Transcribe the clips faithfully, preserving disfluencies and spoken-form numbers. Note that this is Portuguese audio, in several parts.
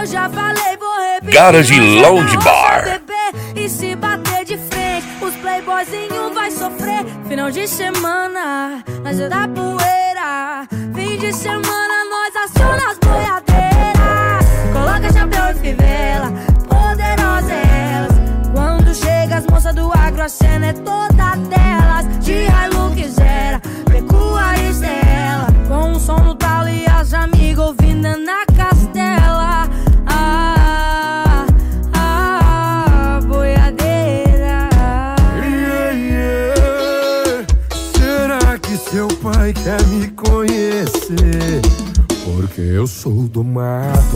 Eu já falei, vou repetir. Garage Lounge Bar. E se bater de frente, os playboyzinhos vai sofrer. Final de semana, nós é da poeira. Fim de semana, nós aciona as boiadeiras. Coloca chapéu e fivela, poderosa é elas. Quando chega as moças do agro, a cena é toda delas. De Hilux era, pecuarista é ela. Com um som no talo e as amigas ouvindo na castela. Ah, ah, boiadeira. Yeah, yeah. Será que seu pai quer me conhecer? Porque eu sou do mato,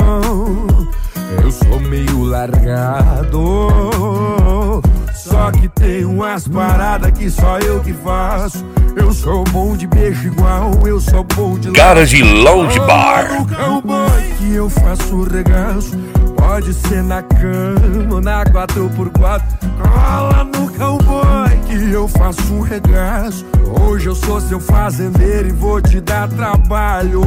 eu sou meio largado. Só que tem umas paradas que só eu que faço. Eu sou bom de beijo igual, eu sou bom de Garage Lounge Bar. No cowboy que eu faço regaço. Pode ser na cama, na quatro por quatro. Cola no cowboy que eu faço um regaço. Hoje eu sou seu fazendeiro e vou te dar trabalho.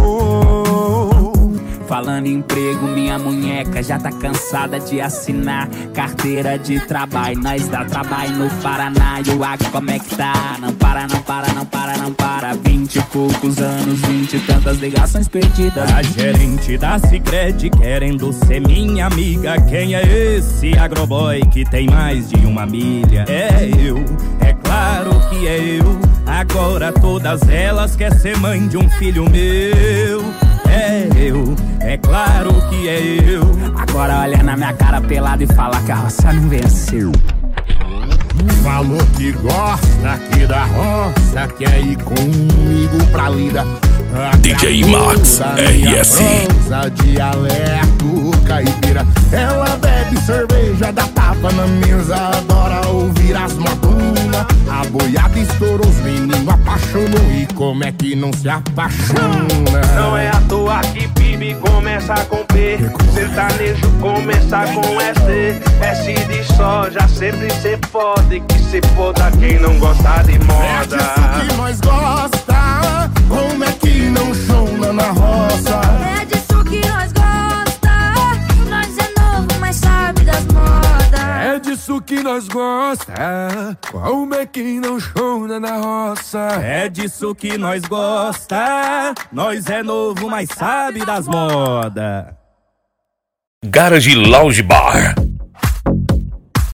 Falando em emprego, minha munheca já tá cansada de assinar carteira de trabalho. Nós dá trabalho no Paraná e o agro como é que tá? Não para, não para, não para, não para. Vinte e poucos anos, vinte e tantas ligações perdidas. A gerente da Sicredi querendo ser minha amiga. Quem é esse agroboy que tem mais de uma milha? É eu, é claro que é eu. Agora todas elas querem ser mãe de um filho meu. É eu, é claro que é eu. Agora olha na minha cara pelada e fala que a roça não venceu. Falou que gosta aqui da roça, quer ir comigo pra lida. D J Max R S. Dialeto caipira. Ela bebe cerveja, dá tapa na mesa, adora ouvir as madunas. A boiada estourou, os meninos apaixonou. E como é que não se apaixona? Não é à toa que Bibi começa com P, sertanejo começa com S. S de soja, sempre cê foda. E que se foda quem não gosta de moda. É disso que nós gosta, como é que não chona na roça? É disso que nós gosta, nós é novo, mas sabe das modas. É disso que nós gosta, como é que não chona na roça? É disso que nós gosta. Nós é novo, mas sabe das modas. Garage Lounge Bar.